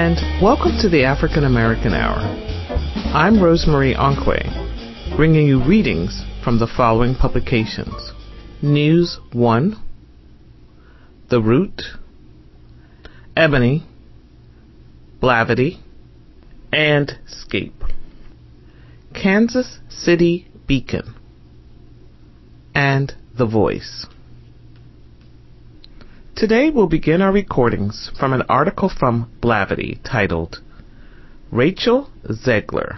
and welcome to the African American Hour. I'm Rosemary Onkwe, bringing you readings from the following publications: News 1, The Root, Ebony, Blavity, and Scape. Kansas City Beacon, and The Voice. Today we'll begin our recordings from an article from Blavity titled Rachel Zegler,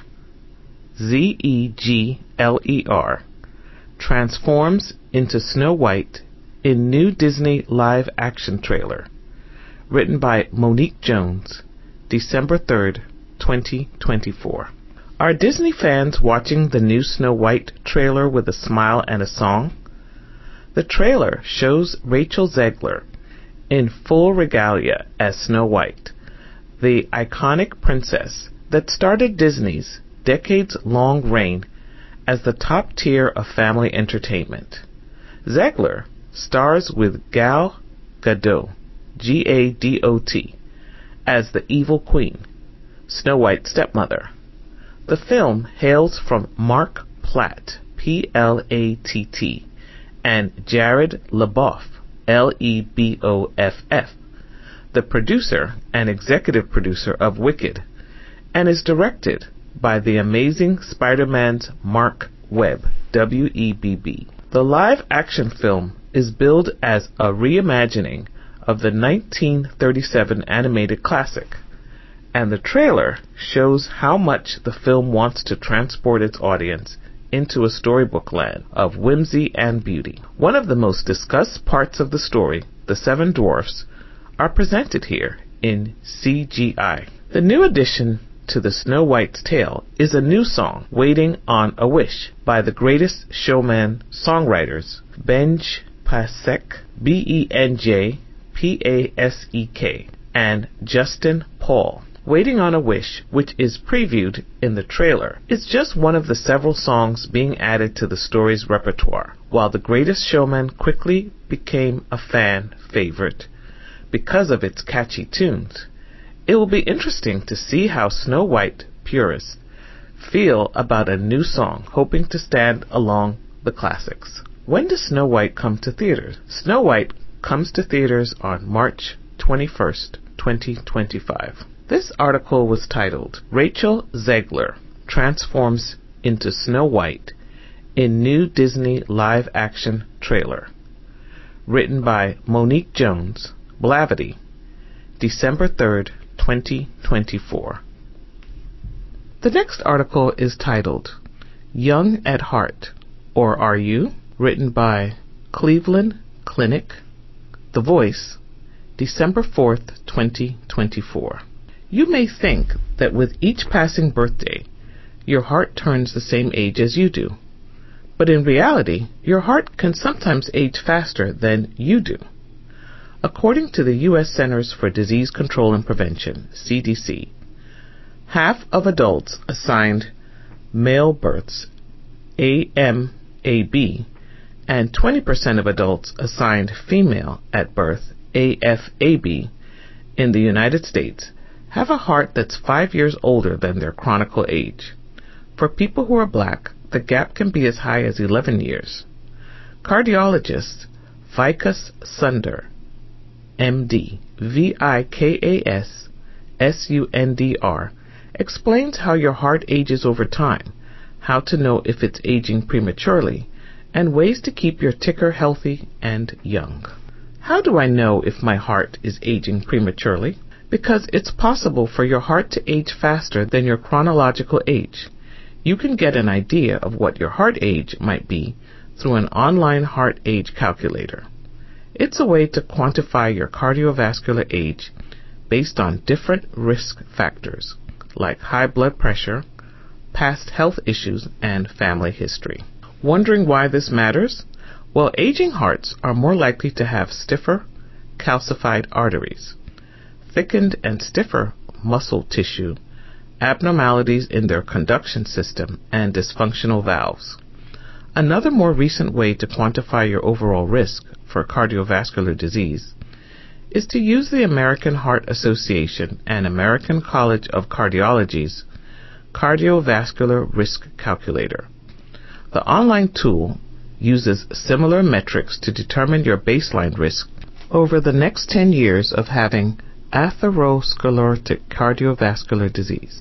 Zegler, transforms into Snow White in new Disney live-action trailer, written by Monique Jones, December 3rd, 2024. Are Disney fans watching the new Snow White trailer with a smile and a song? The trailer shows Rachel Zegler in full regalia as Snow White, the iconic princess that started Disney's decades-long reign as the top tier of family entertainment. Zegler stars with Gal Gadot, Gadot, as the evil queen, Snow White's stepmother. The film hails from Mark Platt, Platt, and Jared Leboff, Leboff, the producer and executive producer of Wicked, and is directed by the Amazing Spider-Man's Mark Webb, Webb. The live-action film is billed as a reimagining of the 1937 animated classic, and the trailer shows how much the film wants to transport its audience into a storybook land of whimsy and beauty. One of the most discussed parts of the story, the Seven Dwarfs, are presented here in CGI. The new addition to the Snow White's tale is a new song, Waiting on a Wish, by the Greatest Showman songwriters Benj Pasek, Benjpasek, and Justin Paul. Waiting on a Wish, which is previewed in the trailer, is just one of the several songs being added to the story's repertoire, while The Greatest Showman quickly became a fan favorite because of its catchy tunes. It will be interesting to see how Snow White purists feel about a new song, hoping to stand along the classics. When does Snow White come to theaters? Snow White comes to theaters on March 21st, 2025. This article was titled, Rachel Zegler Transforms into Snow White in New Disney Live-Action Trailer, written by Monique Jones, Blavity, December 3rd, 2024. The next article is titled, Young at Heart, or Are You?, written by Cleveland Clinic, The Voice, December 4th, 2024. You may think that with each passing birthday, your heart turns the same age as you do. But in reality, your heart can sometimes age faster than you do. According to the U.S. Centers for Disease Control and Prevention, CDC, half of adults assigned male births, AMAB, and 20% of adults assigned female at birth, AFAB, in the United States have a heart that's 5 years older than their chronicle age. For people who are black, the gap can be as high as 11 years. Cardiologist Vikas Sundar, MD, Vikas Sundar, explains how your heart ages over time, how to know if it's aging prematurely, and ways to keep your ticker healthy and young. How do I know if my heart is aging prematurely? Because it's possible for your heart to age faster than your chronological age. You can get an idea of what your heart age might be through an online heart age calculator. It's a way to quantify your cardiovascular age based on different risk factors like high blood pressure, past health issues, and family history. Wondering why this matters? Well, aging hearts are more likely to have stiffer, calcified arteries, thickened and stiffer muscle tissue, abnormalities in their conduction system, and dysfunctional valves. Another more recent way to quantify your overall risk for cardiovascular disease is to use the American Heart Association and American College of Cardiology's Cardiovascular Risk Calculator. The online tool uses similar metrics to determine your baseline risk over the next 10 years of having atherosclerotic cardiovascular disease,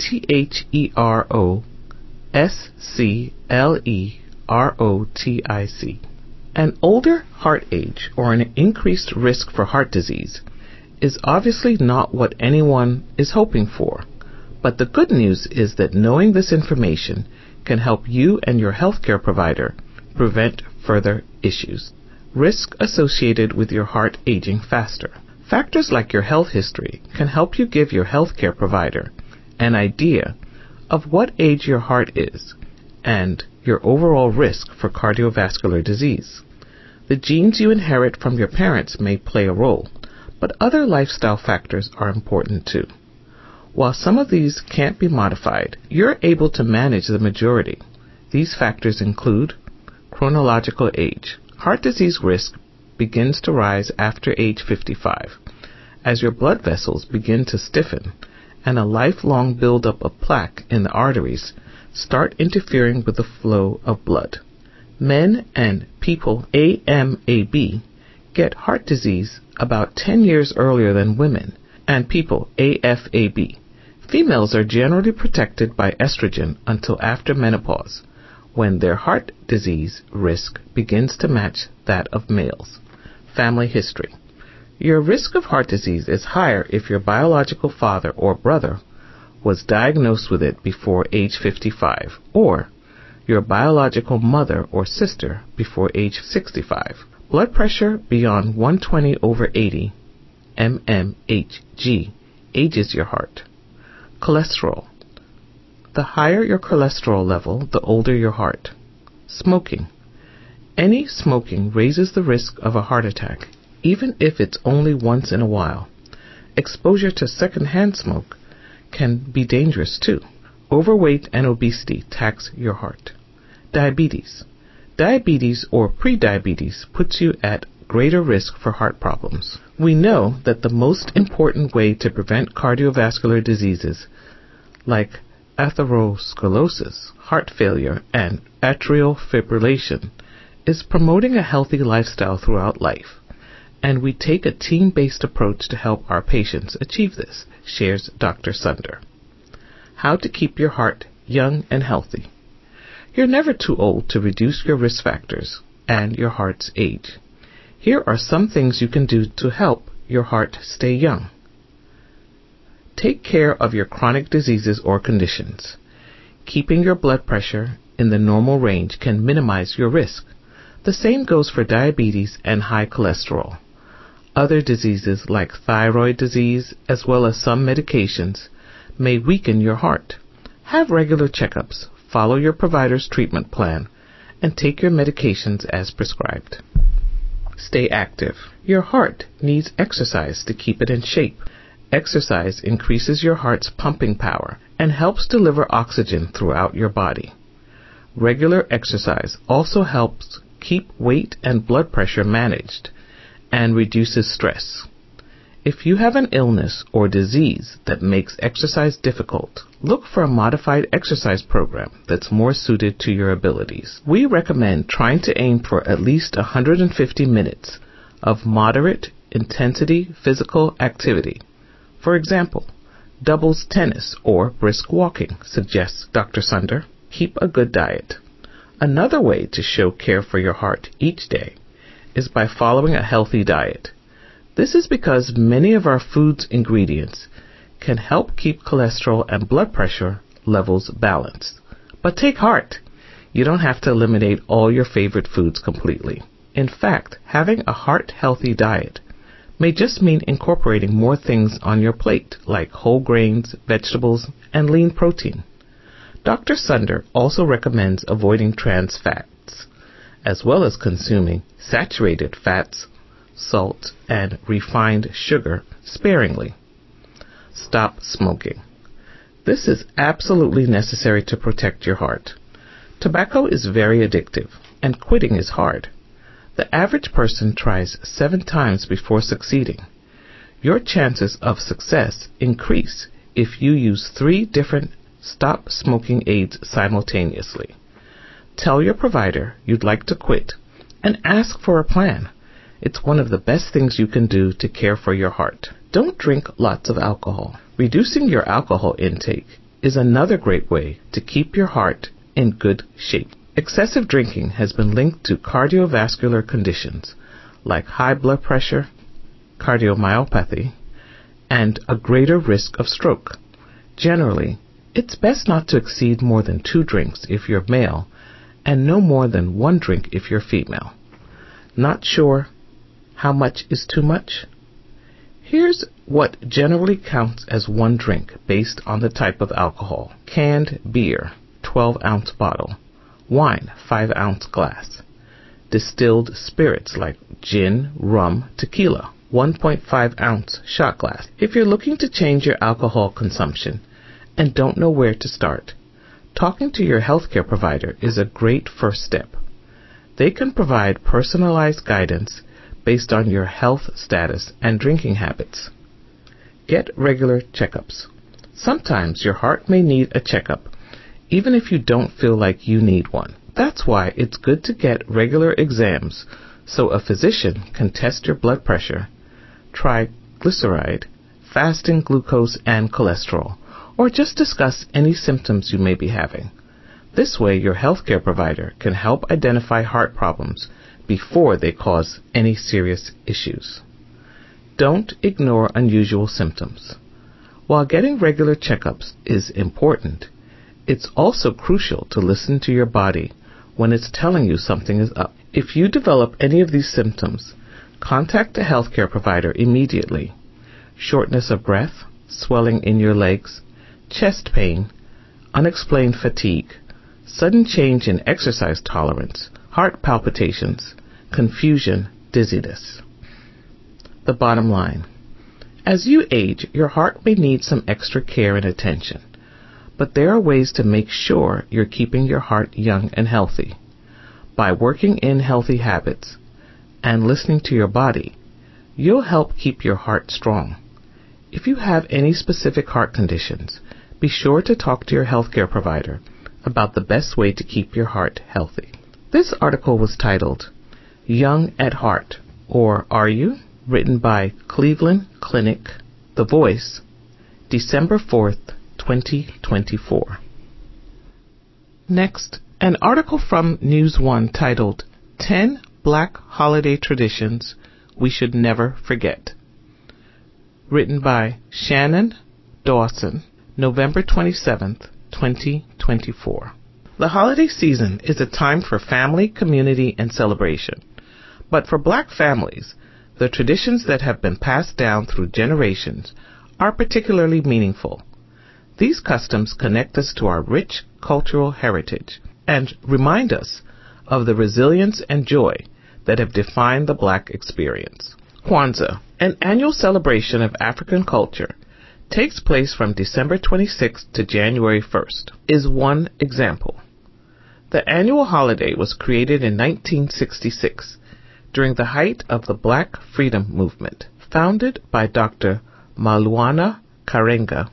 ATHEROSCLEROTIC. An older heart age or an increased risk for heart disease is obviously not what anyone is hoping for, but the good news is that knowing this information can help you and your healthcare provider prevent further issues. Risk associated with your heart aging faster. Factors like your health history can help you give your healthcare provider an idea of what age your heart is and your overall risk for cardiovascular disease. The genes you inherit from your parents may play a role, but other lifestyle factors are important too. While some of these can't be modified, you're able to manage the majority. These factors include chronological age. Heart disease risk begins to rise after age 55, as your blood vessels begin to stiffen and a lifelong buildup of plaque in the arteries start interfering with the flow of blood. Men and people AMAB get heart disease about 10 years earlier than women, and people AFAB. Females are generally protected by estrogen until after menopause, when their heart disease risk begins to match that of males. Family history. Your risk of heart disease is higher if your biological father or brother was diagnosed with it before age 55, or your biological mother or sister before age 65. Blood pressure beyond 120/80 mmHg ages your heart. Cholesterol. The higher your cholesterol level, the older your heart. Smoking. Any smoking raises the risk of a heart attack, even if it's only once in a while. Exposure to secondhand smoke can be dangerous too. Overweight and obesity tax your heart. Diabetes. Diabetes or prediabetes puts you at greater risk for heart problems. We know that the most important way to prevent cardiovascular diseases like atherosclerosis, heart failure, and atrial fibrillation is promoting a healthy lifestyle throughout life, and we take a team-based approach to help our patients achieve this, shares Dr. Sunder. How to keep your heart young and healthy. You're never too old to reduce your risk factors and your heart's age. Here are some things you can do to help your heart stay young. Take care of your chronic diseases or conditions. Keeping your blood pressure in the normal range can minimize your risk. The same goes for diabetes and high cholesterol. Other diseases like thyroid disease, as well as some medications, may weaken your heart. Have regular checkups, follow your provider's treatment plan, and take your medications as prescribed. Stay active. Your heart needs exercise to keep it in shape. Exercise increases your heart's pumping power and helps deliver oxygen throughout your body. Regular exercise also helps keep weight and blood pressure managed and reduces stress. If you have an illness or disease that makes exercise difficult, look for a modified exercise program that's more suited to your abilities. We recommend trying to aim for at least 150 minutes of moderate intensity physical activity. For example, doubles tennis or brisk walking, suggests Dr. Sunder. Keep a good diet. Another way to show care for your heart each day is by following a healthy diet. This is because many of our food's ingredients can help keep cholesterol and blood pressure levels balanced. But take heart, you don't have to eliminate all your favorite foods completely. In fact, having a heart-healthy diet may just mean incorporating more things on your plate, like whole grains, vegetables, and lean protein. Dr. Sunder also recommends avoiding trans fats, as well as consuming saturated fats, salt, and refined sugar sparingly. Stop smoking. This is absolutely necessary to protect your heart. Tobacco is very addictive, and quitting is hard. The average person tries 7 times before succeeding. Your chances of success increase if you use 3 different stop smoking aids simultaneously. Tell your provider you'd like to quit and ask for a plan. It's one of the best things you can do to care for your heart. Don't drink lots of alcohol. Reducing your alcohol intake is another great way to keep your heart in good shape. Excessive drinking has been linked to cardiovascular conditions like high blood pressure, cardiomyopathy, and a greater risk of stroke. Generally, it's best not to exceed more than 2 drinks if you're male and no more than 1 drink if you're female. Not sure how much is too much? Here's what generally counts as 1 drink based on the type of alcohol. Canned beer, 12-ounce bottle. Wine, 5-ounce glass. Distilled spirits like gin, rum, tequila, 1.5-ounce shot glass. If you're looking to change your alcohol consumption and don't know where to start, talking to your healthcare provider is a great first step. They can provide personalized guidance based on your health status and drinking habits. Get regular checkups. Sometimes your heart may need a checkup, even if you don't feel like you need one. That's why it's good to get regular exams so a physician can test your blood pressure, triglyceride, fasting glucose and cholesterol, or just discuss any symptoms you may be having. This way, your healthcare provider can help identify heart problems before they cause any serious issues. Don't ignore unusual symptoms. While getting regular checkups is important, it's also crucial to listen to your body when it's telling you something is up. If you develop any of these symptoms, contact a healthcare provider immediately. Shortness of breath, swelling in your legs, chest pain, unexplained fatigue, sudden change in exercise tolerance, heart palpitations, confusion, dizziness. The bottom line. As you age, your heart may need some extra care and attention, but there are ways to make sure you're keeping your heart young and healthy. By working in healthy habits and listening to your body, you'll help keep your heart strong. If you have any specific heart conditions, be sure to talk to your healthcare provider about the best way to keep your heart healthy. This article was titled, Young at Heart, or Are You? Written by Cleveland Clinic, The Voice, December 4th, 2024. Next, an article from News One titled, 10 Black Holiday Traditions We Should Never Forget. Written by Shannon Dawson, November 27th, 2024. The holiday season is a time for family, community, and celebration. But for Black families, the traditions that have been passed down through generations are particularly meaningful. These customs connect us to our rich cultural heritage and remind us of the resilience and joy that have defined the Black experience. Kwanzaa, an annual celebration of African culture, takes place from December 26th to January 1st, is one example. The annual holiday was created in 1966 during the height of the Black Freedom Movement, founded by Dr. Maulana Karenga,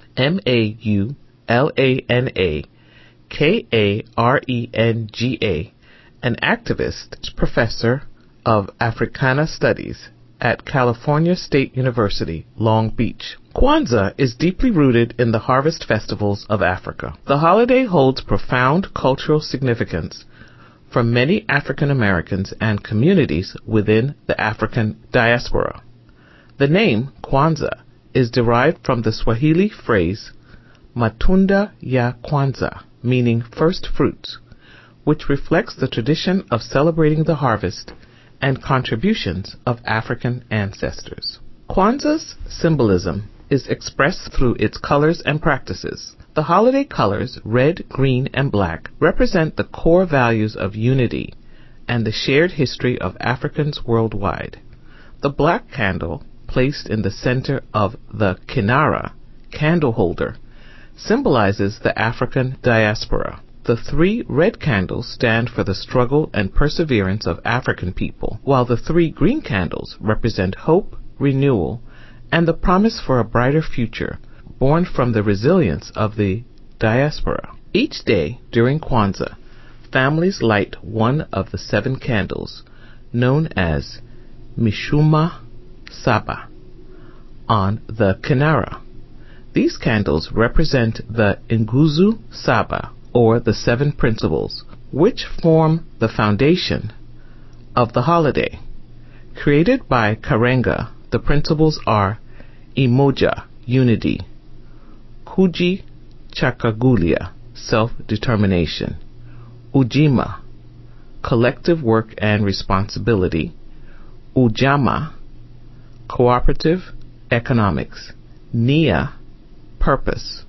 Maulana Karenga, an activist professor of Africana Studies at California State University, Long Beach. Kwanzaa is deeply rooted in the harvest festivals of Africa. The holiday holds profound cultural significance for many African Americans and communities within the African diaspora. The name Kwanzaa is derived from the Swahili phrase Matunda ya Kwanza, meaning first fruits, which reflects the tradition of celebrating the harvest and contributions of African ancestors. Kwanzaa's symbolism is expressed through its colors and practices. The holiday colors, red, green, and black, represent the core values of unity and the shared history of Africans worldwide. The black candle, placed in the center of the kinara, candle holder, symbolizes the African diaspora. The 3 red candles stand for the struggle and perseverance of African people, while the 3 green candles represent hope, renewal, and the promise for a brighter future born from the resilience of the diaspora. Each day during Kwanzaa, families light one of the 7 candles known as Mishuma Saba on the Kinara. These candles represent the Nguzo Saba, or the 7 principles, which form the foundation of the holiday. Created by Karenga, the principles are Imoja, unity; Kuji Chakagulia, self-determination; Ujima, collective work and responsibility; Ujama, cooperative economics; Nia, purpose;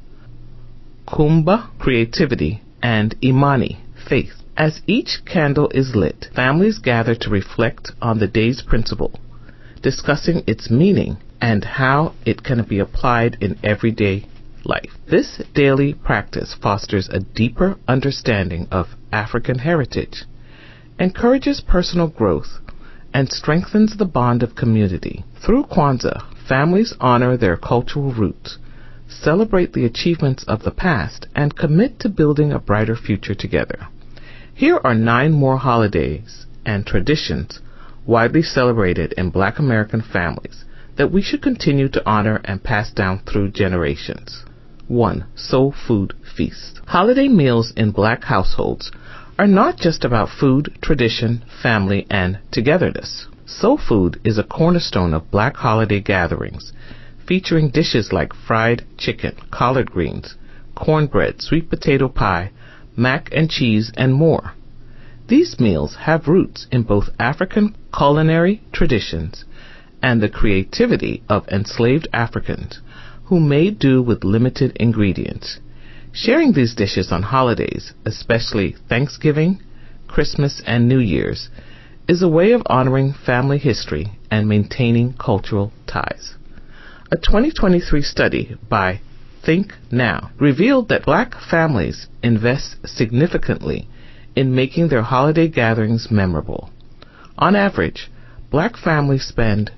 Kumba, creativity; and Imani, faith. As each candle is lit, families gather to reflect on the day's principle, discussing its meaning and how it can be applied in everyday life. This daily practice fosters a deeper understanding of African heritage, encourages personal growth, and strengthens the bond of community. Through Kwanzaa, families honor their cultural roots, celebrate the achievements of the past, and commit to building a brighter future together. Here are 9 more holidays and traditions widely celebrated in Black American families that we should continue to honor and pass down through generations. 1. Soul Food Feast. Holiday meals in Black households are not just about food, tradition, family, and togetherness. Soul food is a cornerstone of Black holiday gatherings, featuring dishes like fried chicken, collard greens, cornbread, sweet potato pie, mac and cheese, and more. These meals have roots in both African culinary traditions and the creativity of enslaved Africans who made do with limited ingredients. Sharing these dishes on holidays, especially Thanksgiving, Christmas, and New Year's, is a way of honoring family history and maintaining cultural ties. A 2023 study by Think Now revealed that Black families invest significantly in making their holiday gatherings memorable. On average, Black families spend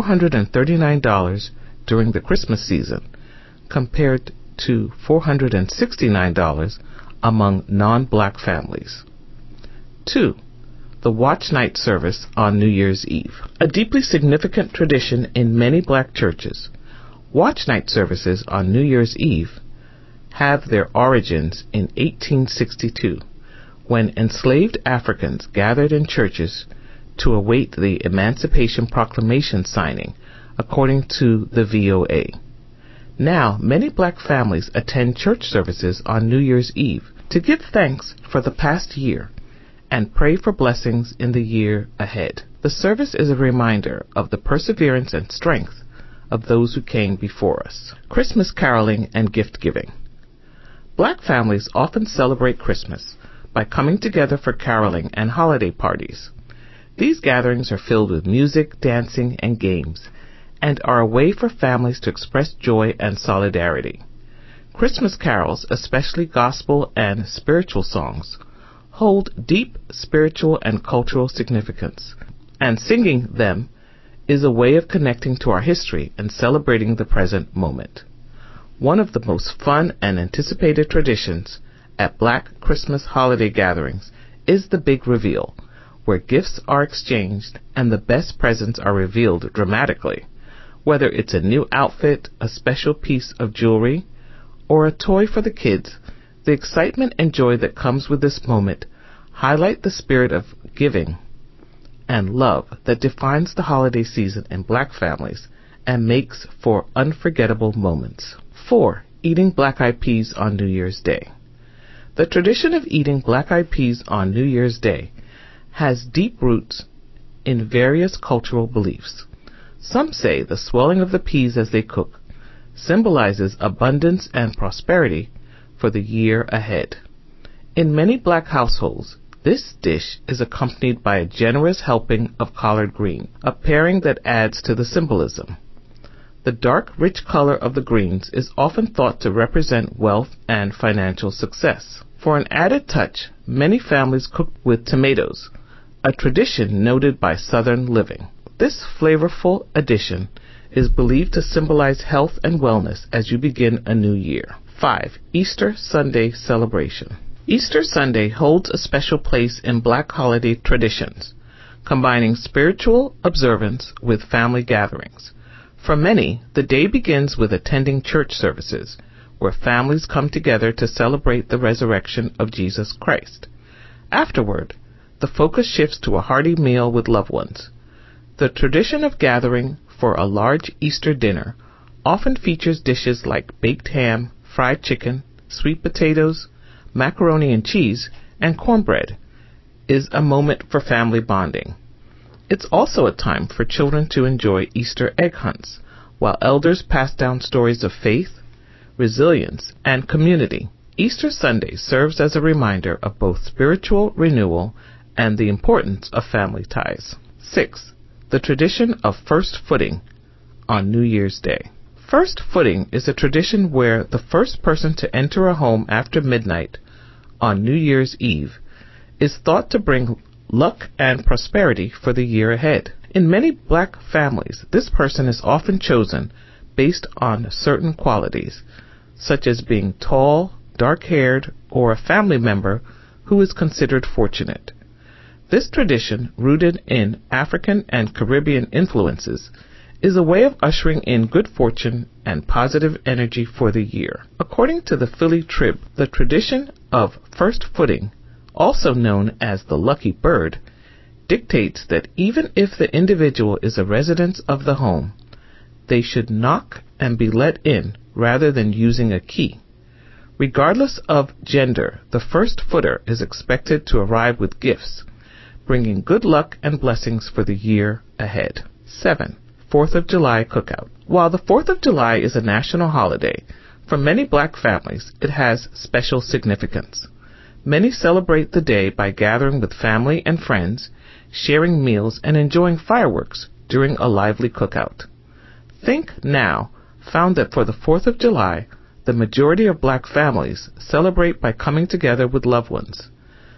$439 during the Christmas season, compared to $469 among non-Black families. 2. The Watch Night Service on New Year's Eve. A deeply significant tradition in many Black churches, Watch Night services on New Year's Eve have their origins in 1862, when enslaved Africans gathered in churches to await the Emancipation Proclamation signing, according to the VOA. Now, many Black families attend church services on New Year's Eve to give thanks for the past year and pray for blessings in the year ahead. The service is a reminder of the perseverance and strength of those who came before us. Christmas caroling and gift giving. Black families often celebrate Christmas by coming together for caroling and holiday parties. These gatherings are filled with music, dancing, and games, and are a way for families to express joy and solidarity. Christmas carols, especially gospel and spiritual songs, hold deep spiritual and cultural significance, and singing them is a way of connecting to our history and celebrating the present moment. One of the most fun and anticipated traditions at Black Christmas holiday gatherings is the Big Reveal, where gifts are exchanged and the best presents are revealed dramatically. Whether it's a new outfit, a special piece of jewelry, or a toy for the kids, the excitement and joy that comes with this moment highlight the spirit of giving and love that defines the holiday season in Black families and makes for unforgettable moments. 4. Eating black-eyed peas on New Year's Day. The tradition of eating black-eyed peas on New Year's Day has deep roots in various cultural beliefs. Some say the swelling of the peas as they cook symbolizes abundance and prosperity for the year ahead. In many Black households, this dish is accompanied by a generous helping of collard green, a pairing that adds to the symbolism. The dark, rich color of the greens is often thought to represent wealth and financial success. For an added touch, many families cook with tomatoes, a tradition noted by Southern living. This flavorful addition is believed to symbolize health and wellness as you begin a new year. 5. Easter Sunday celebration. Easter Sunday holds a special place in Black holiday traditions, combining spiritual observance with family gatherings. For many, the day begins with attending church services, where families come together to celebrate the resurrection of Jesus Christ. Afterward, the focus shifts to a hearty meal with loved ones. The tradition of gathering for a large Easter dinner often features dishes like baked ham, fried chicken, sweet potatoes, macaroni and cheese, and cornbread. Is a moment for family bonding. It's also a time for children to enjoy Easter egg hunts, while elders pass down stories of faith, resilience, and community. Easter Sunday serves as a reminder of both spiritual renewal and the importance of family ties. 6. The tradition of first footing on New Year's Day. First footing is a tradition where the first person to enter a home after midnight on New Year's Eve is thought to bring luck and prosperity for the year ahead. In many Black families, this person is often chosen based on certain qualities, such as being tall, dark-haired, or a family member who is considered fortunate. This tradition, rooted in African and Caribbean influences, is a way of ushering in good fortune and positive energy for the year. According to the Philly Trib, the tradition of first footing, also known as the lucky bird, dictates that even if the individual is a resident of the home, they should knock and be let in rather than using a key. Regardless of gender, the first footer is expected to arrive with gifts, bringing good luck and blessings for the year ahead. 7. 4th of July Cookout. While the 4th of July is a national holiday, for many Black families it has special significance. Many celebrate the day by gathering with family and friends, sharing meals, and enjoying fireworks during a lively cookout. Think Now found that for the 4th of July, the majority of Black families celebrate by coming together with loved ones,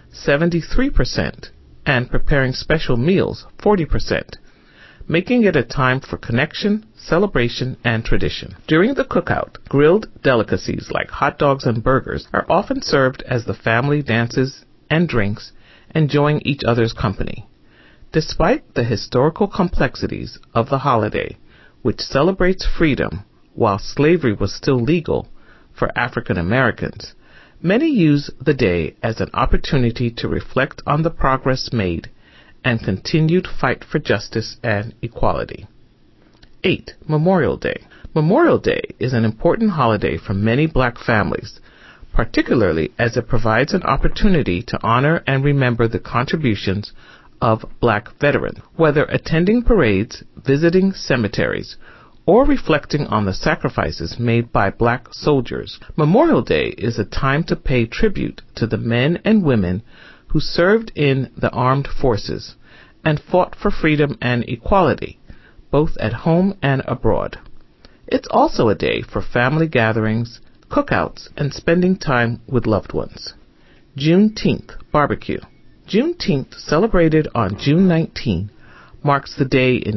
73%, and preparing special meals, 40%, making it a time for connection, celebration, and tradition. During the cookout, grilled delicacies like hot dogs and burgers are often served as the family dances and drinks, enjoying each other's company. Despite the historical complexities of the holiday, which celebrates freedom while slavery was still legal for African Americans, many use the day as an opportunity to reflect on the progress made and continued fight for justice and equality. 8. Memorial Day. Memorial Day is an important holiday for many Black families, particularly as it provides an opportunity to honor and remember the contributions of Black veterans, whether attending parades, visiting cemeteries, or reflecting on the sacrifices made by Black soldiers. Memorial Day is a time to pay tribute to the men and women who served in the armed forces and fought for freedom and equality, both at home and abroad. It's also a day for family gatherings, cookouts, and spending time with loved ones. Juneteenth Barbecue. Juneteenth, celebrated on June 19, marks the day in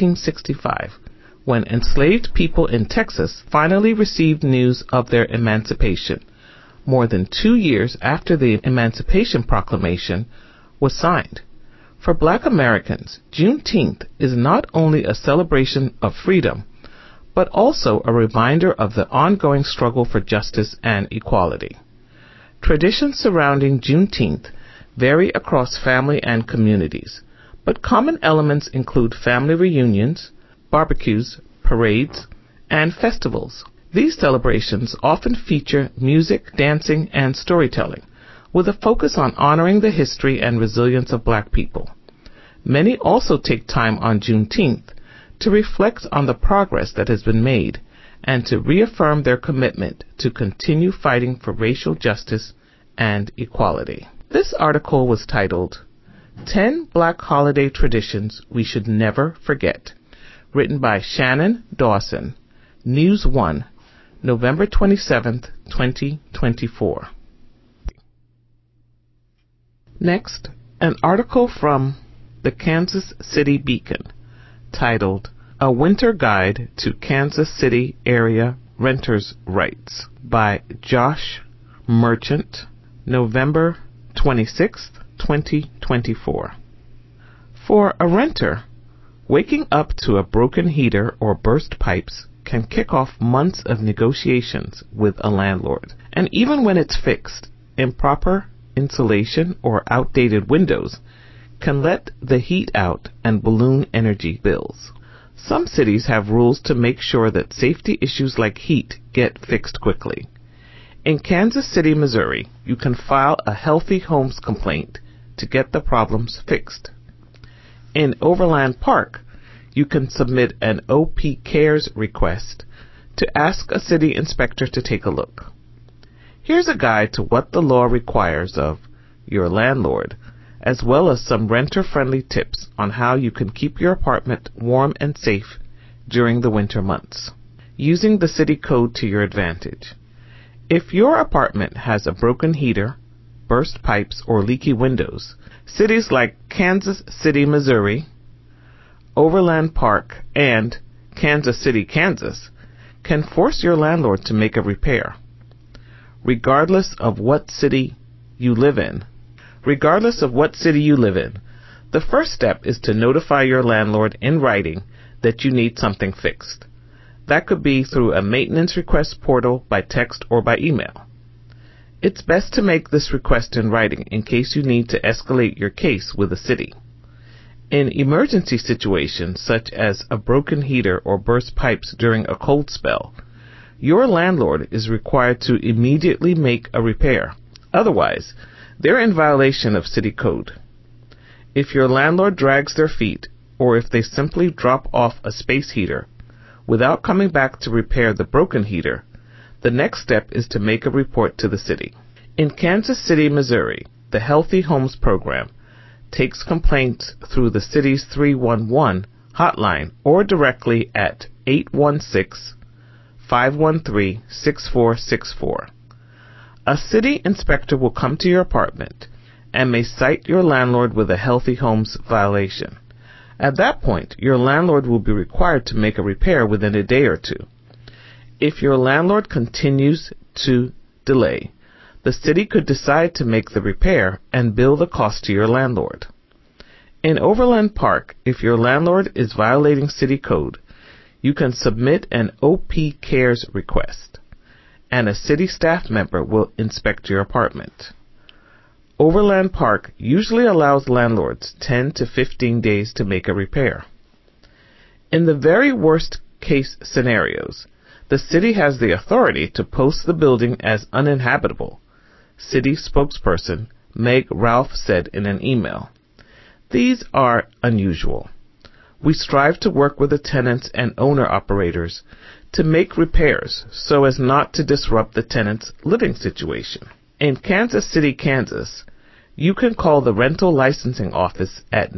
1865 when enslaved people in Texas finally received news of their emancipation, more than 2 years after the Emancipation Proclamation was signed. For Black Americans, Juneteenth is not only a celebration of freedom, but also a reminder of the ongoing struggle for justice and equality. Traditions surrounding Juneteenth vary across family and communities, but common elements include family reunions, barbecues, parades, and festivals. These celebrations often feature music, dancing, and storytelling, with a focus on honoring the history and resilience of Black people. Many also take time on Juneteenth to reflect on the progress that has been made and to reaffirm their commitment to continue fighting for racial justice and equality. This article was titled 10 Black Holiday Traditions We Should Never Forget, written by Shannon Dawson, News 1, November 27, 2024. Next, an article from the Kansas City Beacon titled A Winter Guide to Kansas City Area Renters' Rights by Josh Merchant, November 26, 2024. For a renter, waking up to a broken heater or burst pipes can kick off months of negotiations with a landlord. And even when it's fixed, improper insulation or outdated windows can let the heat out and balloon energy bills. Some cities have rules to make sure that safety issues like heat get fixed quickly. In Kansas City, Missouri, you can file a Healthy Homes complaint to get the problems fixed. In Overland Park, you can submit an OP Cares request to ask a city inspector to take a look. Here's a guide to what the law requires of your landlord, as well as some renter-friendly tips on how you can keep your apartment warm and safe during the winter months, using the city code to your advantage. If your apartment has a broken heater, burst pipes, or leaky windows, cities like Kansas City, Missouri, Overland Park, and Kansas City, Kansas, can force your landlord to make a repair. Regardless of what city you live in, the first step is to notify your landlord in writing that you need something fixed. That could be through a maintenance request portal, by text, or by email. It's best to make this request in writing in case you need to escalate your case with the city. In emergency situations such as a broken heater or burst pipes during a cold spell, your landlord is required to immediately make a repair. Otherwise, they're in violation of city code. If your landlord drags their feet, or if they simply drop off a space heater without coming back to repair the broken heater, the next step is to make a report to the city. In Kansas City, Missouri, the Healthy Homes program takes complaints through the city's 311 hotline or directly at 816-513-6464. A city inspector will come to your apartment and may cite your landlord with a Healthy Homes violation. At that point, your landlord will be required to make a repair within a day or two. If your landlord continues to delay, the city could decide to make the repair and bill the cost to your landlord. In Overland Park, if your landlord is violating city code, you can submit an OP Cares request, and a city staff member will inspect your apartment. Overland Park usually allows landlords 10 to 15 days to make a repair. In the very worst case scenarios, the city has the authority to post the building as uninhabitable, city spokesperson Meg Ralph said in an email. These are unusual. We strive to work with the tenants and owner-operators to make repairs so as not to disrupt the tenant's living situation. In Kansas City, Kansas, you can call the rental licensing office at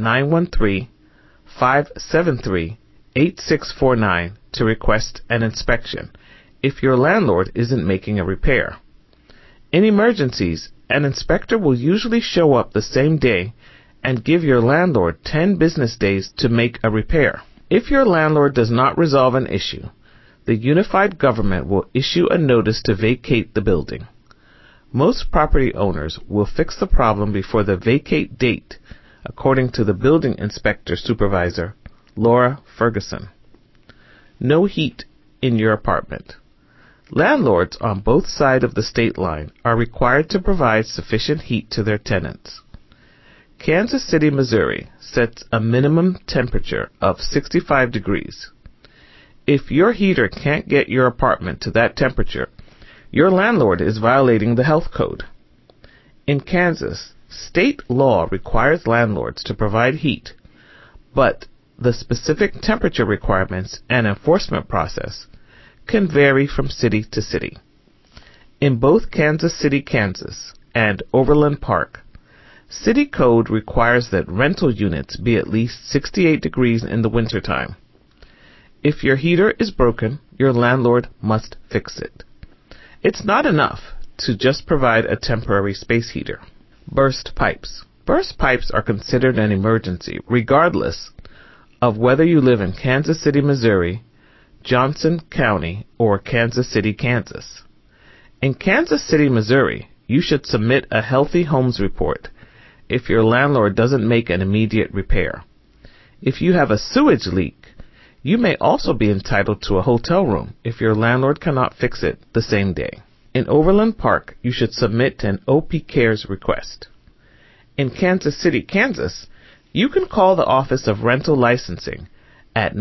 913-573-8649 to request an inspection if your landlord isn't making a repair. In emergencies, an inspector will usually show up the same day and give your landlord 10 business days to make a repair. If your landlord does not resolve an issue, the unified government will issue a notice to vacate the building. Most property owners will fix the problem before the vacate date, according to the building inspector supervisor, Laura Ferguson. No heat in your apartment. Landlords on both sides of the state line are required to provide sufficient heat to their tenants. Kansas City, Missouri sets a minimum temperature of 65 degrees. If your heater can't get your apartment to that temperature, your landlord is violating the health code. In Kansas, state law requires landlords to provide heat, but the specific temperature requirements and enforcement process can vary from city to city. In both Kansas City, Kansas, and Overland Park, city code requires that rental units be at least 68 degrees in the wintertime. If your heater is broken, your landlord must fix it. It's not enough to just provide a temporary space heater. Burst pipes. Burst pipes are considered an emergency regardless of whether you live in Kansas City, Missouri, Johnson County, or Kansas City, Kansas. In Kansas City, Missouri, you should submit a healthy homes report if your landlord doesn't make an immediate repair. If you have a sewage leak, you may also be entitled to a hotel room if your landlord cannot fix it the same day. In Overland Park, you should submit an OP Cares request. In Kansas City, Kansas, you can call the Office of Rental Licensing at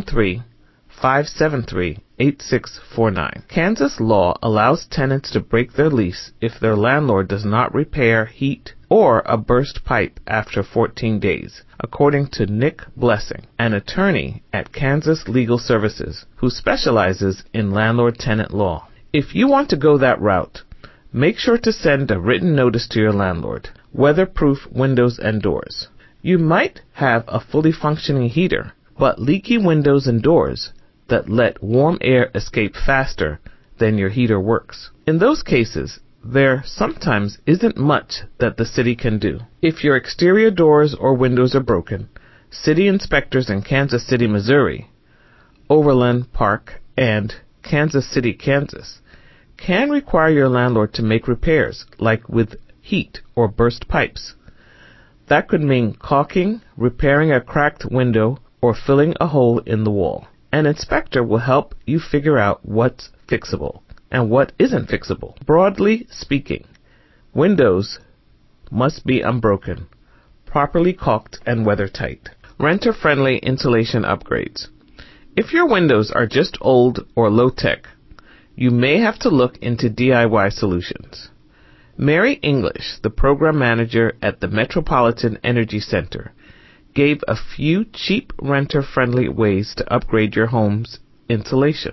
913-573-8649. Kansas law allows tenants to break their lease if their landlord does not repair heat or a burst pipe after 14 days, according to Nick Blessing, an attorney at Kansas Legal Services who specializes in landlord-tenant law. If you want to go that route, make sure to send a written notice to your landlord. Weatherproof windows and doors. You might have a fully functioning heater, but leaky windows and doors that let warm air escape faster than your heater works. In those cases, there sometimes isn't much that the city can do. If your exterior doors or windows are broken, city inspectors in Kansas City, Missouri, Overland Park, and Kansas City, Kansas, can require your landlord to make repairs, like with heat or burst pipes. That could mean caulking, repairing a cracked window, or filling a hole in the wall. An inspector will help you figure out what's fixable and what isn't fixable. Broadly speaking, windows must be unbroken, properly caulked, and weather-tight. Renter-friendly insulation upgrades. If your windows are just old or low-tech, you may have to look into DIY solutions. Mary English, the program manager at the Metropolitan Energy Center, gave a few cheap renter-friendly ways to upgrade your home's insulation.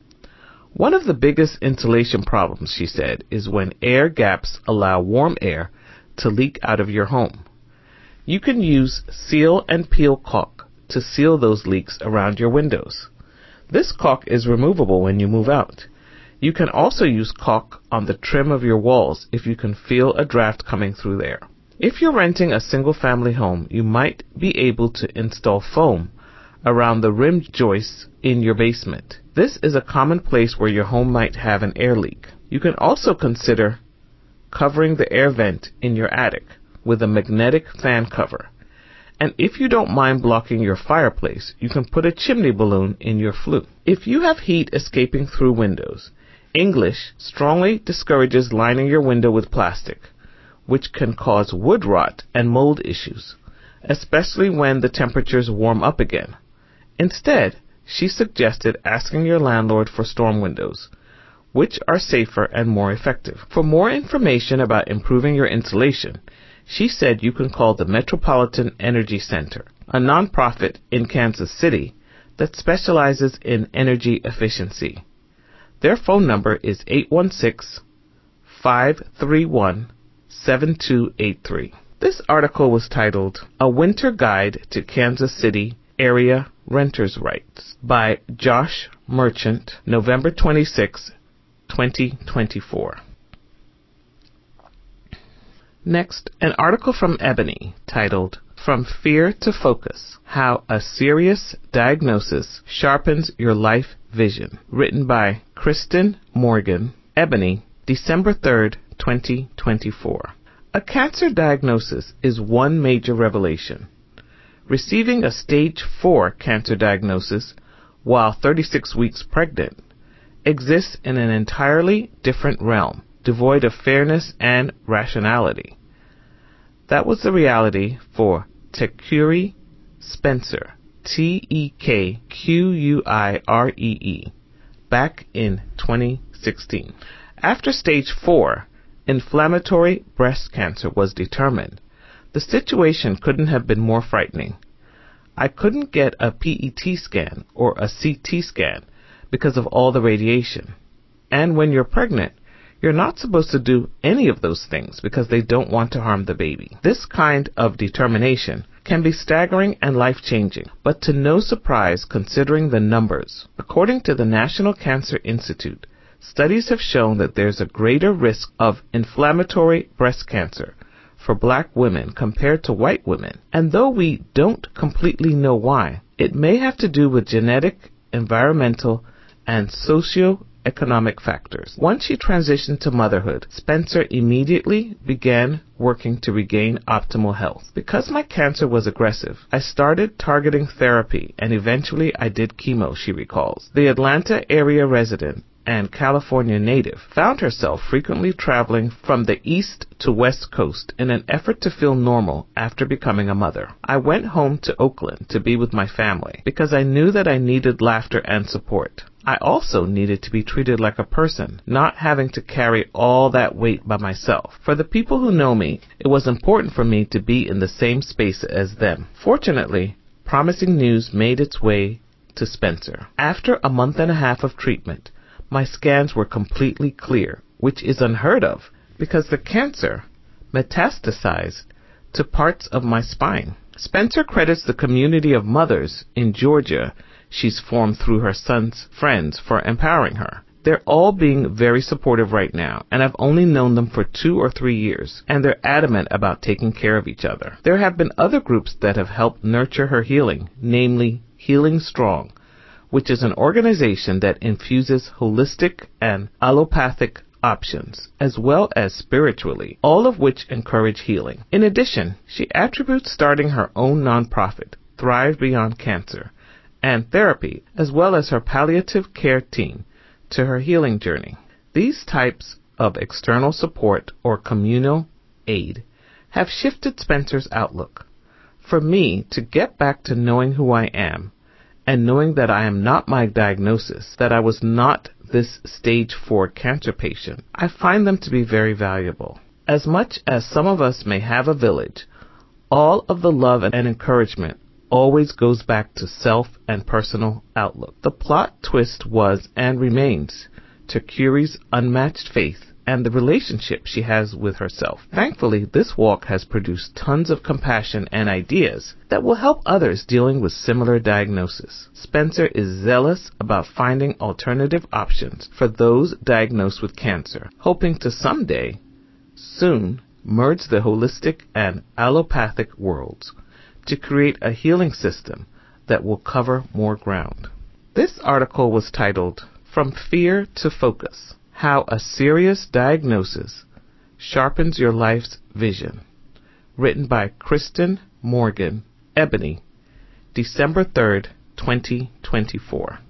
One of the biggest insulation problems, she said, is when air gaps allow warm air to leak out of your home. You can use seal and peel caulk to seal those leaks around your windows. This caulk is removable when you move out. You can also use caulk on the trim of your walls if you can feel a draft coming through there. If you're renting a single-family home, you might be able to install foam around the rim joists in your basement. This is a common place where your home might have an air leak. You can also consider covering the air vent in your attic with a magnetic fan cover. And if you don't mind blocking your fireplace, you can put a chimney balloon in your flue. If you have heat escaping through windows, English strongly discourages lining your window with plastic, which can cause wood rot and mold issues, especially when the temperatures warm up again. Instead, she suggested asking your landlord for storm windows, which are safer and more effective. For more information about improving your insulation, she said you can call the Metropolitan Energy Center, a nonprofit in Kansas City that specializes in energy efficiency. Their phone number is 816-531-7283. This article was titled, A Winter Guide to Kansas City Area Renters' Rights by Josh Merchant, November 26, 2024. Next, an article from Ebony titled, From Fear to Focus, How a Serious Diagnosis Sharpens Your Life Vision, written by Kristen Morgan, Ebony, December 3, 2024. A cancer diagnosis is one major revelation. Receiving a stage 4 cancer diagnosis while 36 weeks pregnant exists in an entirely different realm, devoid of fairness and rationality. That was the reality for Tequire Spencer, Tekquiree, back in 2016. After stage 4, inflammatory breast cancer was determined. The situation couldn't have been more frightening. I couldn't get a PET scan or a CT scan because of all the radiation. And when you're pregnant, you're not supposed to do any of those things because they don't want to harm the baby. This kind of determination can be staggering and life-changing, but to no surprise considering the numbers. According to the National Cancer Institute, studies have shown that there's a greater risk of inflammatory breast cancer for black women compared to white women. And though we don't completely know why, It may have to do with genetic, environmental, and socio-economic factors. Once she transitioned to motherhood, Spencer immediately began working to regain optimal health. Because my cancer was aggressive, I started targeting therapy and eventually I did chemo, she recalls. The Atlanta area resident and California native found herself frequently traveling from the East to West Coast in an effort to feel normal after becoming a mother. I went home to Oakland to be with my family because I knew that I needed laughter and support. I also needed to be treated like a person, not having to carry all that weight by myself. For the people who know me, it was important for me to be in the same space as them. Fortunately, promising news made its way to Spencer. After a month and a half of treatment, my scans were completely clear, which is unheard of because the cancer metastasized to parts of my spine. Spencer credits the community of mothers in Georgia she's formed through her son's friends for empowering her. They're all being very supportive right now, and I've only known them for 2 or 3 years, and they're adamant about taking care of each other. There have been other groups that have helped nurture her healing, namely Healing Strong, which is an organization that infuses holistic and allopathic options, as well as spiritually, all of which encourage healing. In addition, she attributes starting her own nonprofit, Thrive Beyond Cancer, and therapy, as well as her palliative care team, to her healing journey. These types of external support or communal aid have shifted Spencer's outlook. For me, to get back to knowing who I am, and knowing that I am not my diagnosis, that I was not this stage 4 cancer patient, I find them to be very valuable. As much as some of us may have a village, all of the love and encouragement always goes back to self and personal outlook. The plot twist was and remains Takuri's unmatched faith and the relationship she has with herself. Thankfully, this walk has produced tons of compassion and ideas that will help others dealing with similar diagnosis. Spencer is zealous about finding alternative options for those diagnosed with cancer, hoping to someday, soon, merge the holistic and allopathic worlds to create a healing system that will cover more ground. This article was titled, From Fear to Focus: How a Serious Diagnosis Sharpens Your Life's Vision, written by Kristen Morgan, Ebony, December 3rd, 2024.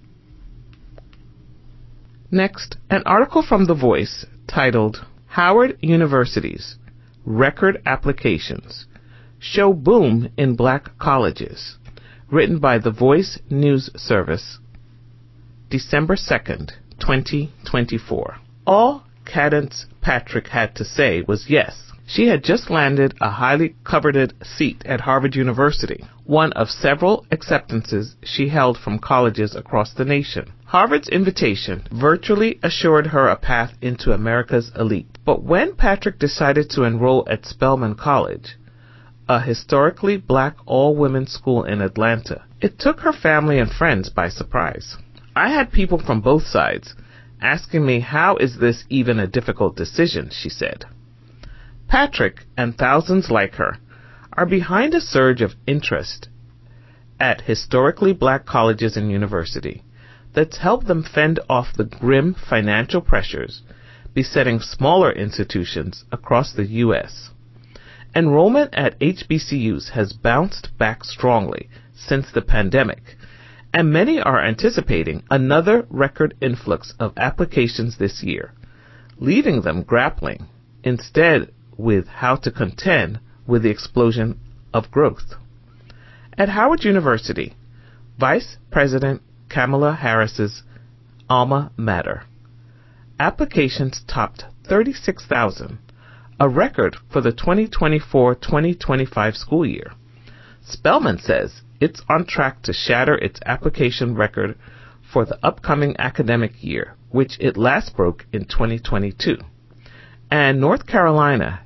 Next, an article from The Voice titled, Howard University's Record Applications Show Boom in Black Colleges, written by The Voice News Service, December 2nd, 2024. All Cadence Patrick had to say was yes. She had just landed a highly coveted seat at Harvard University, one of several acceptances she held from colleges across the nation. Harvard's invitation virtually assured her a path into America's elite. But when Patrick decided to enroll at Spelman College, a historically black all-women school in Atlanta, it took her family and friends by surprise. I had people from both sides asking me, how is this even a difficult decision, she said. Patrick and thousands like her are behind a surge of interest at historically black colleges and universities that's helped them fend off the grim financial pressures besetting smaller institutions across the U.S. Enrollment at HBCUs has bounced back strongly since the pandemic, and many are anticipating another record influx of applications this year, leaving them grappling instead with how to contend with the explosion of growth. At Howard University, Vice President Kamala Harris's alma mater, applications topped 36,000, a record for the 2024-2025 school year. Spelman says it's on track to shatter its application record for the upcoming academic year, which it last broke in 2022. And North Carolina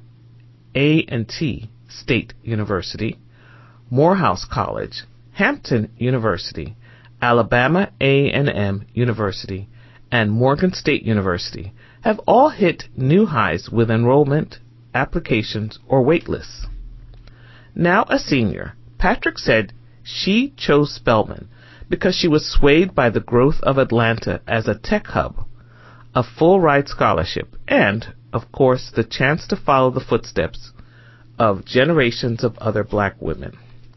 A&T State University, Morehouse College, Hampton University, Alabama A&M University, and Morgan State University have all hit new highs with enrollment, applications, or wait lists. Now a senior, Patrick said She chose Spelman because she was swayed by the growth of Atlanta as a tech hub, a full-ride scholarship, and, of course, the chance to follow the footsteps of generations of other black women.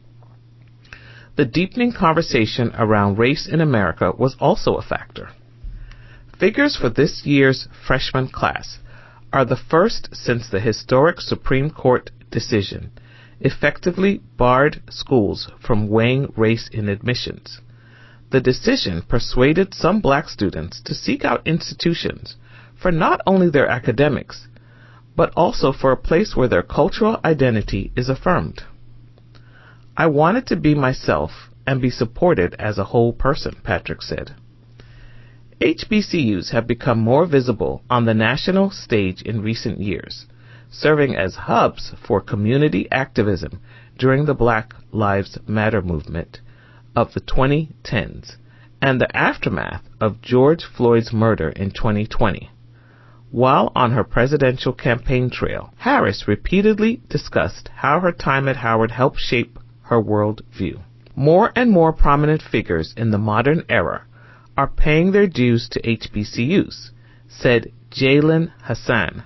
The deepening conversation around race in America was also a factor. Figures for this year's freshman class are the first since the historic Supreme Court decision effectively barred schools from weighing race in admissions. The decision persuaded some black students to seek out institutions for not only their academics, but also for a place where their cultural identity is affirmed. I wanted to be myself and be supported as a whole person, Patrick said. HBCUs have become more visible on the national stage in recent years, serving as hubs for community activism during the Black Lives Matter movement of the 2010s and the aftermath of George Floyd's murder in 2020. While on her presidential campaign trail, Harris repeatedly discussed how her time at Howard helped shape her world view. More and more prominent figures in the modern era are paying their dues to HBCUs, said Jalen Hassan,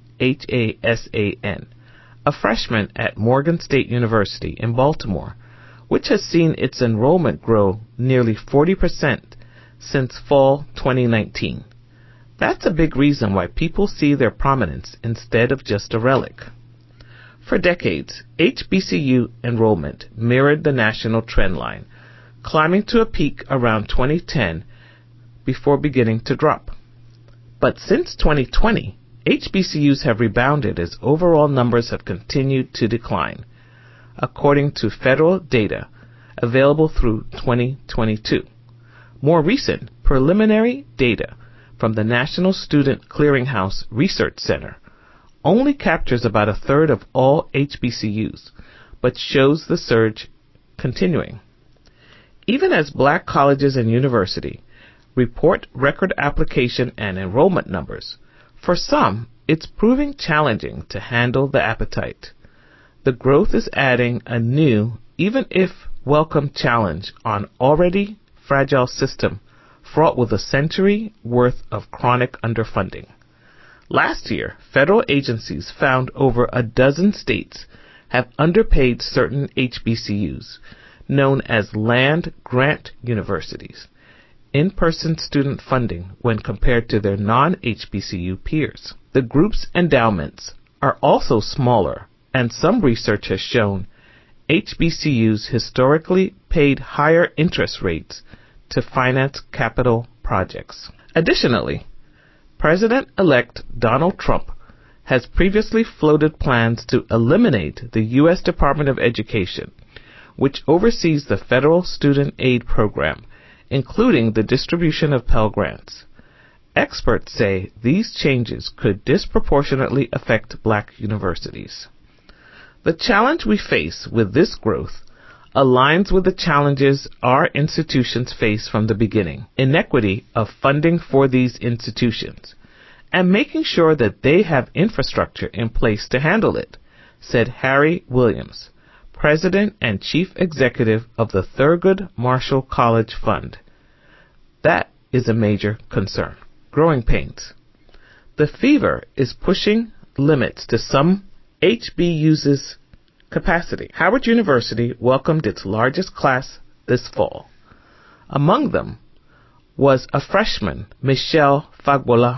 Hassan, a freshman at Morgan State University in Baltimore, which has seen its enrollment grow nearly 40% since fall 2019. That's a big reason why people see their prominence instead of just a relic. For decades, HBCU enrollment mirrored the national trend line, climbing to a peak around 2010 before beginning to drop. But since 2020, HBCUs have rebounded as overall numbers have continued to decline, according to federal data available through 2022. More recent preliminary data from the National Student Clearinghouse Research Center only captures about a third of all HBCUs, but shows the surge continuing. Even as black colleges and universities report record application and enrollment numbers, for some, it's proving challenging to handle the appetite. The growth is adding a new, even if welcome, challenge on already fragile system fraught with a century worth of chronic underfunding. Last year, federal agencies found over a dozen states have underpaid certain HBCUs, known as land-grant universities, in-person student funding when compared to their non-HBCU peers. The group's endowments are also smaller, and some research has shown HBCUs historically paid higher interest rates to finance capital projects. Additionally, President-elect Donald Trump has previously floated plans to eliminate the U.S. Department of Education, which oversees the federal student aid program, including the distribution of Pell Grants. Experts say these changes could disproportionately affect black universities. The challenge we face with this growth aligns with the challenges our institutions face from the beginning: inequity of funding for these institutions, and making sure that they have infrastructure in place to handle it, said Harry Williams, President and Chief Executive of the Thurgood Marshall College Fund. That is a major concern. Growing pains. The fever is pushing limits to some HBCUs' capacity. Howard University welcomed its largest class this fall. Among them was a freshman, Michelle Fagbola,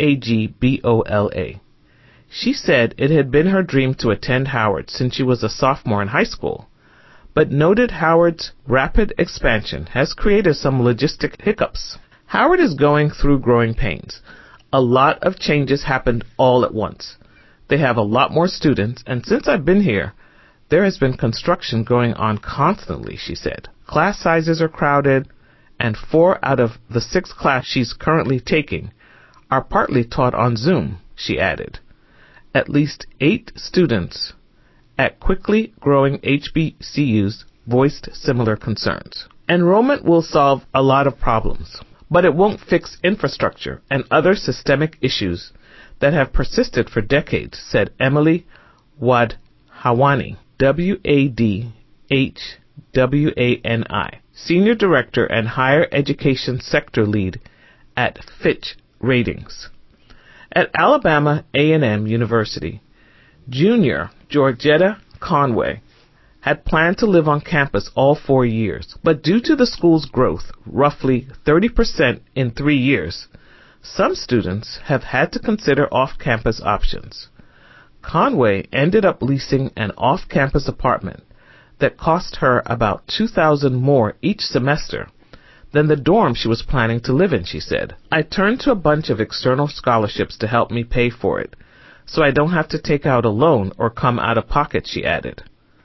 Fagbola. She said it had been her dream to attend Howard since she was a sophomore in high school, but noted Howard's rapid expansion has created some logistic hiccups. Howard is going through growing pains. A lot of changes happened all at once. They have a lot more students, and since I've been here, there has been construction going on constantly, she said. Class sizes are crowded, and 4 out of the 6 classes she's currently taking are partly taught on Zoom, she added. At least 8 students at quickly growing HBCUs voiced similar concerns. Enrollment will solve a lot of problems, but it won't fix infrastructure and other systemic issues that have persisted for decades, said Emily Wadhwani, Wadhwani, Wani, Senior Director and Higher Education Sector Lead at Fitch Ratings. At Alabama A&M University, junior Georgetta Conway had planned to live on campus all 4 years, but due to the school's growth, roughly 30% in 3 years, some students have had to consider off-campus options. Conway ended up leasing an off-campus apartment that cost her about $2,000 more each semester than the dorm she was planning to live in, she said. I turned to a bunch of external scholarships to help me pay for it, so I don't have to take out a loan or come out of pocket, she added.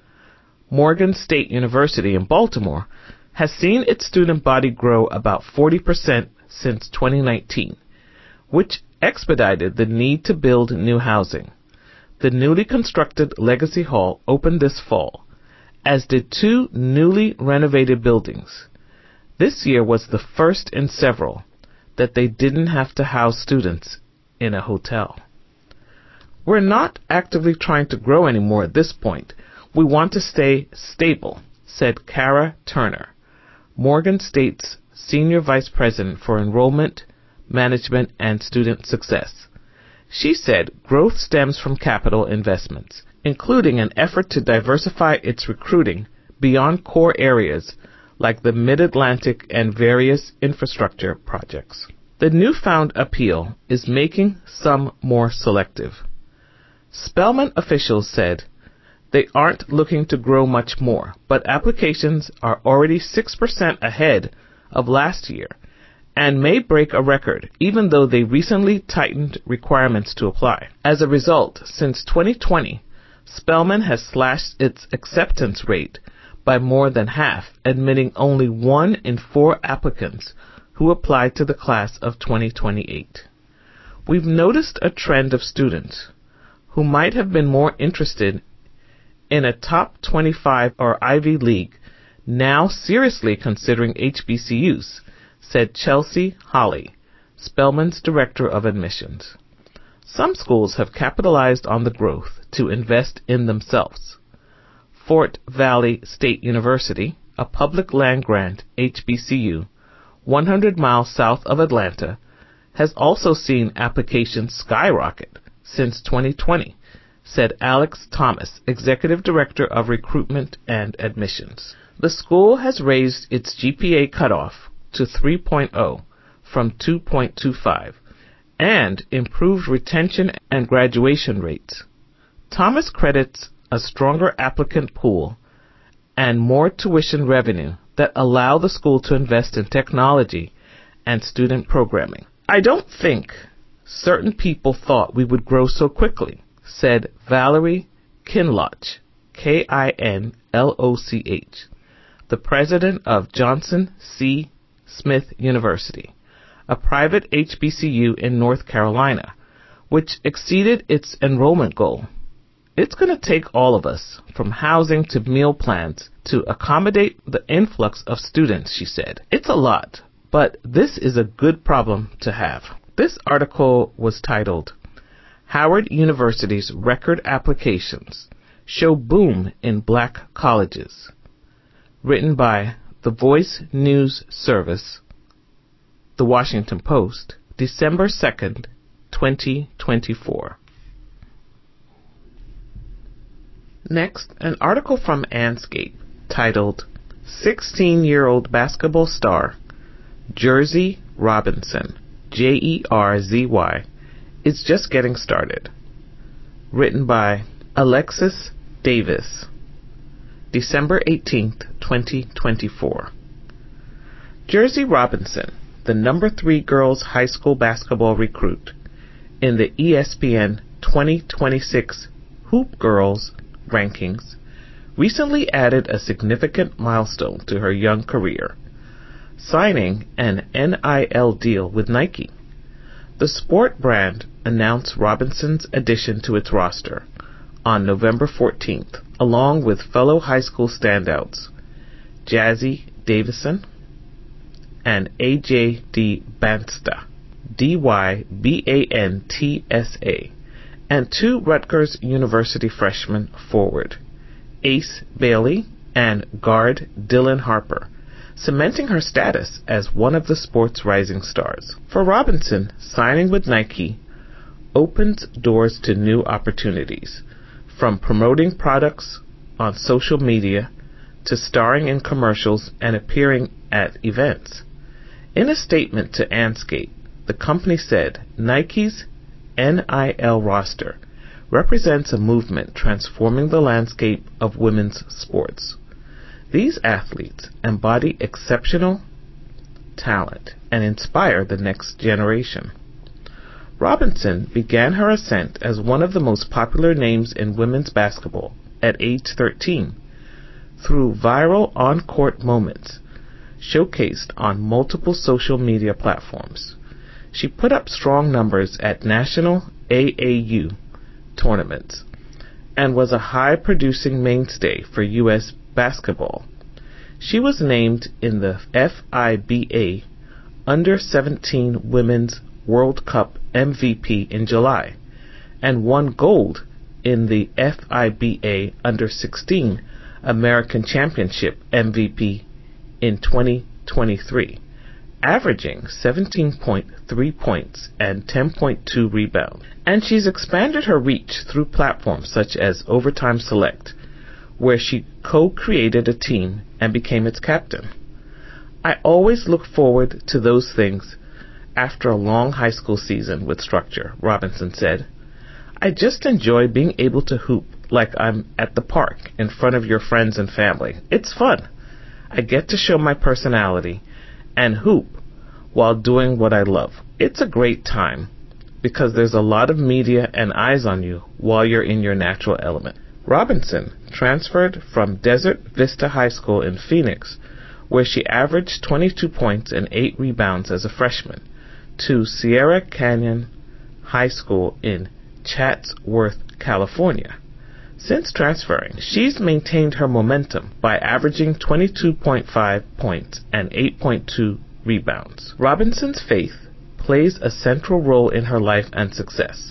Morgan State University in Baltimore has seen its student body grow about 40% since 2019, which expedited the need to build new housing. The newly constructed Legacy Hall opened this fall, as did 2 newly renovated buildings. This year was the first in several that they didn't have to house students in a hotel. We're not actively trying to grow anymore at this point. We want to stay stable, said Kara Turner, Morgan State's Senior Vice President for Enrollment, Management, and Student Success. She said growth stems from capital investments, including an effort to diversify its recruiting beyond core areas like the Mid-Atlantic and various infrastructure projects. The newfound appeal is making some more selective. Spelman officials said they aren't looking to grow much more, but applications are already 6% ahead of last year and may break a record, even though they recently tightened requirements to apply. As a result, since 2020, Spelman has slashed its acceptance rate by more than half, admitting only 1 in 4 applicants who applied to the class of 2028. We've noticed a trend of students who might have been more interested in a top 25 or Ivy League now seriously considering HBCUs, said Chelsea Holly, Spelman's Director of Admissions. Some schools have capitalized on the growth to invest in themselves. Fort Valley State University, a public land-grant HBCU 100 miles south of Atlanta, has also seen applications skyrocket since 2020, said Alex Thomas, Executive Director of Recruitment and Admissions. The school has raised its GPA cutoff to 3.0 from 2.25 and improved retention and graduation rates. Thomas credits a stronger applicant pool and more tuition revenue that allow the school to invest in technology and student programming. I don't think certain people thought we would grow so quickly, said Valerie Kinloch, Kinloch, the president of Johnson C. Smith University, a private HBCU in North Carolina, which exceeded its enrollment goal. It's going to take all of us, from housing to meal plans, to accommodate the influx of students, she said. It's a lot, but this is a good problem to have. This article was titled, Howard University's Record Applications Show Boom in Black Colleges, written by The Voice News Service, The Washington Post, December 2nd, 2024. Next, an article from Anscape titled 16-year-old basketball star Jersey Robinson, Jerzy, is just getting started. Written by Alexis Davis, December 18th, 2024. Jersey Robinson, the number 3 girls high school basketball recruit in the ESPN 2026 Hoop Girls rankings, recently added a significant milestone to her young career, signing an NIL deal with Nike. The sport brand announced Robinson's addition to its roster on November 14th, along with fellow high school standouts Jazzy Davison and AJ Dybantsa, Dybantsa, and 2 Rutgers University freshmen forward, Ace Bailey and guard Dylan Harper, cementing her status as one of the sport's rising stars. For Robinson, signing with Nike opens doors to new opportunities, from promoting products on social media to starring in commercials and appearing at events. In a statement to Anscape, the company said Nike's NIL roster represents a movement transforming the landscape of women's sports. These athletes embody exceptional talent and inspire the next generation. Robinson began her ascent as one of the most popular names in women's basketball at age 13 through viral on-court moments showcased on multiple social media platforms. She put up strong numbers at national AAU tournaments and was a high-producing mainstay for U.S. basketball. She was named in the FIBA Under-17 Women's World Cup MVP in July and won gold in the FIBA Under-16 American Championship MVP in 2023, averaging 17.3 points and 10.2 rebounds. And she's expanded her reach through platforms such as Overtime Select, where she co-created a team and became its captain. I always look forward to those things after a long high school season with structure, Robinson said. I just enjoy being able to hoop like I'm at the park in front of your friends and family. It's fun. I get to show my personality and hoop while doing what I love. It's a great time because there's a lot of media and eyes on you while you're in your natural element. Robinson transferred from Desert Vista High School in Phoenix, where she averaged 22 points and 8 rebounds as a freshman, to Sierra Canyon High School in Chatsworth, California. Since transferring, she's maintained her momentum by averaging 22.5 points and 8.2 rebounds. Robinson's faith plays a central role in her life and success.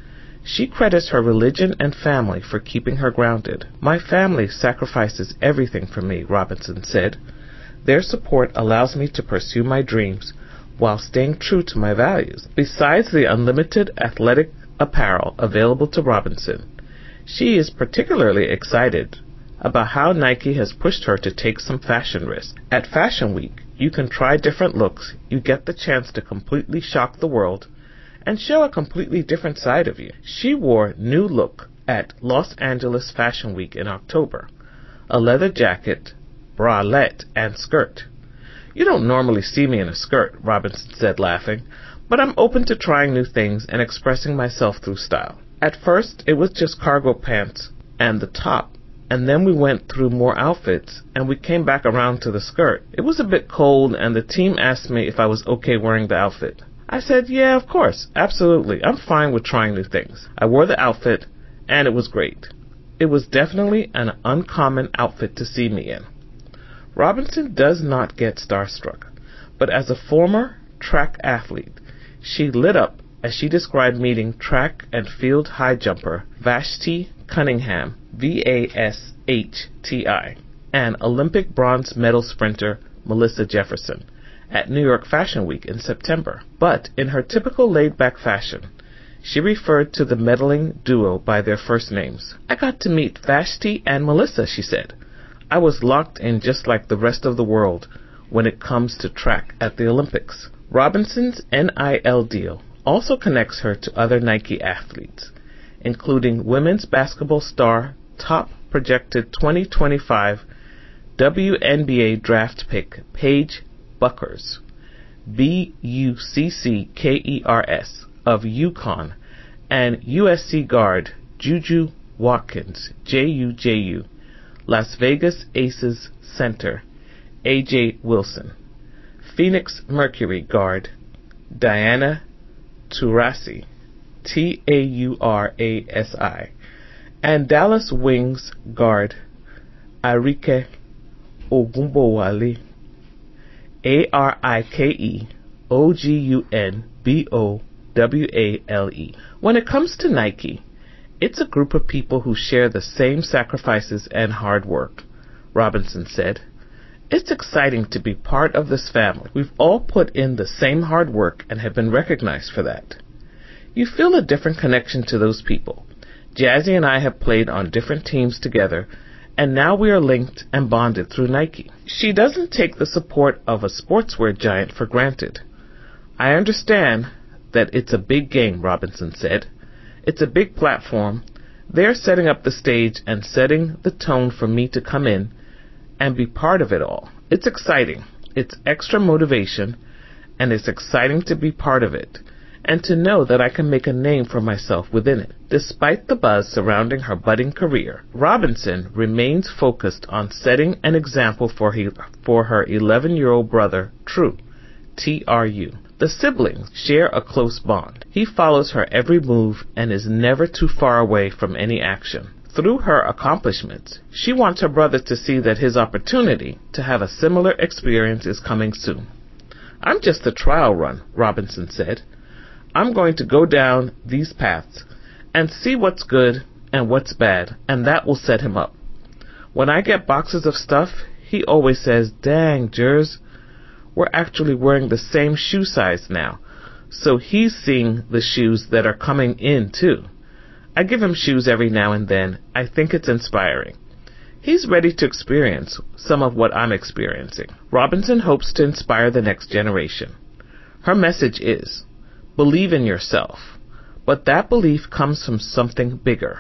She credits her religion and family for keeping her grounded. My family sacrifices everything for me, Robinson said. Their support allows me to pursue my dreams while staying true to my values. Besides the unlimited athletic apparel available to Robinson, she is particularly excited about how Nike has pushed her to take some fashion risks. At Fashion Week, you can try different looks, you get the chance to completely shock the world, and show a completely different side of you. She wore New Look at Los Angeles Fashion Week in October, a leather jacket, bralette, and skirt. You don't normally see me in a skirt, Robinson said, laughing, but I'm open to trying new things and expressing myself through style. At first, it was just cargo pants and the top, and then we went through more outfits, and we came back around to the skirt. It was a bit cold, and the team asked me if I was okay wearing the outfit. I said, yeah, of course, absolutely. I'm fine with trying new things. I wore the outfit, and it was great. It was definitely an uncommon outfit to see me in. Robinson does not get starstruck, but as a former track athlete, she lit up as she described meeting track and field high jumper Vashti Cunningham, VASHTI, and Olympic bronze medal sprinter Melissa Jefferson at New York Fashion Week in September. But in her typical laid-back fashion, she referred to the medaling duo by their first names. I got to meet Vashti and Melissa, she said. I was locked in just like the rest of the world when it comes to track at the Olympics. Robinson's NIL deal also connects her to other Nike athletes, including women's basketball star, top projected 2025 WNBA draft pick Paige Buckers, Bucckers, of UConn, and USC guard Juju Watkins, JUJU, Las Vegas Aces center AJ Wilson, Phoenix Mercury guard Diana Taurasi, Taurasi, and Dallas Wings guard Arike Ogunbowale, ArikeOgunbowale. When it comes to Nike, it's a group of people who share the same sacrifices and hard work. Robinson said. It's exciting to be part of this family. We've all put in the same hard work and have been recognized for that. You feel a different connection to those people. Jazzy and I have played on different teams together, and now we are linked and bonded through Nike. She doesn't take the support of a sportswear giant for granted. I understand that it's a big game, Robinson said. It's a big platform. They're setting up the stage and setting the tone for me to come in and be part of it all. It's exciting. It's extra motivation, and it's exciting to be part of it, and to know that I can make a name for myself within it. Despite the buzz surrounding her budding career, Robinson remains focused on setting an example for her 11-year-old brother, True, T-R-U. The siblings share a close bond. He follows her every move and is never too far away from any action. Through her accomplishments, she wants her brother to see that his opportunity to have a similar experience is coming soon. I'm just a trial run, Robinson said. I'm going to go down these paths and see what's good and what's bad, and that will set him up. When I get boxes of stuff, he always says, "Dang, Jers, we're actually wearing the same shoe size now." So he's seeing the shoes that are coming in too. I give him shoes every now and then. I think it's inspiring. He's ready to experience some of what I'm experiencing. Robinson hopes to inspire the next generation. Her message is, believe in yourself, but that belief comes from something bigger.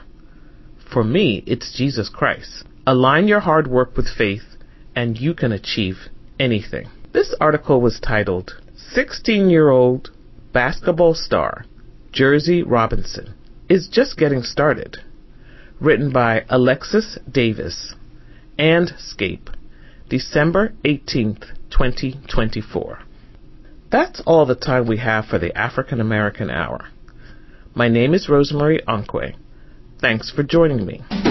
For me, it's Jesus Christ. Align your hard work with faith, and you can achieve anything. This article was titled, 16-year-old basketball star Jersey Robinson is just getting started. Written by Alexis Davis and Scape, December 18th, 2024. That's all the time we have for the African American Hour. My name is Rosemary Onkwe. Thanks for joining me.